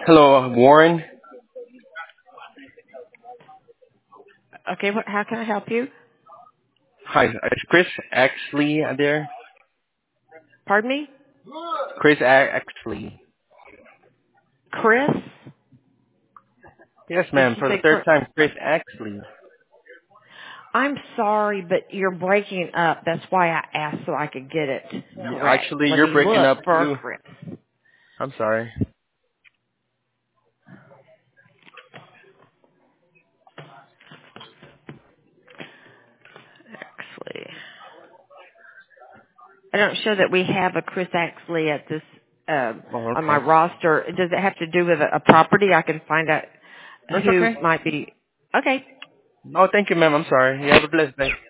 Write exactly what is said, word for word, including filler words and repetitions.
Hello, Warren. Okay, what, how can I help you? Hi, is Chris Axley there? Pardon me? Chris A- Axley. Chris? Yes, Did ma'am. you For the say third Chris? time, Chris Axley. I'm sorry, but you're breaking up. That's why I asked so I could get it Yeah, correct. actually, Let you're me breaking look up for too. Chris. I'm sorry. Actually, I don't show that we have a Chris Axley at this uh, Oh, on my okay. roster. Does it have to do with a, a property? I can find out That's who okay. might be. Okay. Oh, thank you, ma'am. I'm sorry. You have a blessed day.